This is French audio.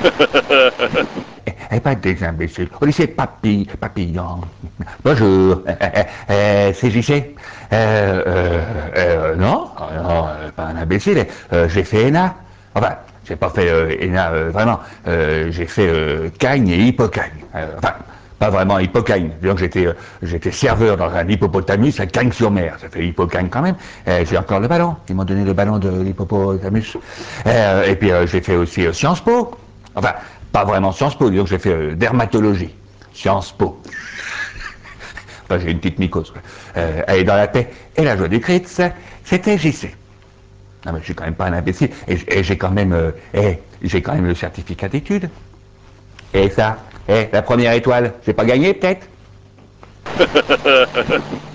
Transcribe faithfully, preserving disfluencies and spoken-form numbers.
Eh, pas des imbéciles. Au lycée Papy, Papillon. Bonjour. Euh, euh, euh, c'est J C. Euh, euh, euh, non, non, euh, pas un imbécile. Euh, j'ai fait ENA. Enfin, j'ai pas fait euh, ENA euh, vraiment. Euh, j'ai fait euh, Cagne et Hippocagne. Euh, enfin, pas vraiment Hippocagne. Disons que j'étais, euh, j'étais serveur dans un hippopotamus à Cagnes-sur-Mer. Ça fait Hippocagne quand même. Euh, j'ai encore le ballon. Ils m'ont donné le ballon de l'hippopotamus. Euh, et puis euh, j'ai fait aussi euh, Sciences Po. Enfin, pas vraiment Sciences Po, disons que j'ai fait euh, dermatologie. Sciences Po. Enfin, j'ai une petite mycose. Euh, elle est dans la paix et la joie du Christ, c'était J C. Non, mais je suis quand même pas un imbécile. Et, et j'ai quand même, euh, et j'ai quand même le certificat d'études. Et ça, et la première étoile, j'ai pas gagné peut-être.